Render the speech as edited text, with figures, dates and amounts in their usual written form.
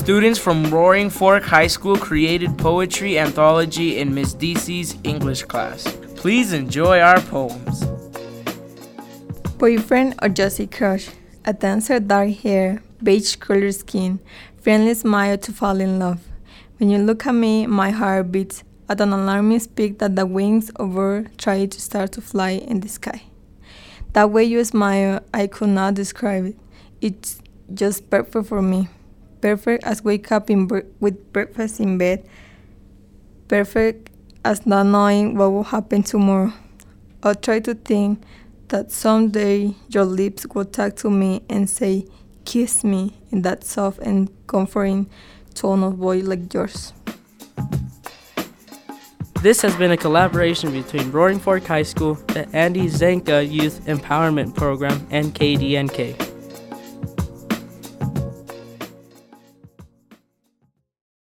Students from Roaring Fork High School created poetry anthology in Miss DC's English class. Please enjoy our poems. Boyfriend or just a crush, a dancer, dark hair, beige colored skin, friendly smile to fall in love. When you look at me, my heart beats at an alarming speed that the wings of bird try to start to fly in the sky. That way you smile, I could not describe it. It's just perfect for me. Perfect as wake up with breakfast in bed. Perfect as not knowing what will happen tomorrow. I'll try to think that someday your lips will talk to me and say, kiss me, in that soft and comforting tone of voice like yours. This has been a collaboration between Roaring Fork High School, the Andy Zenka Youth Empowerment Program, and KDNK.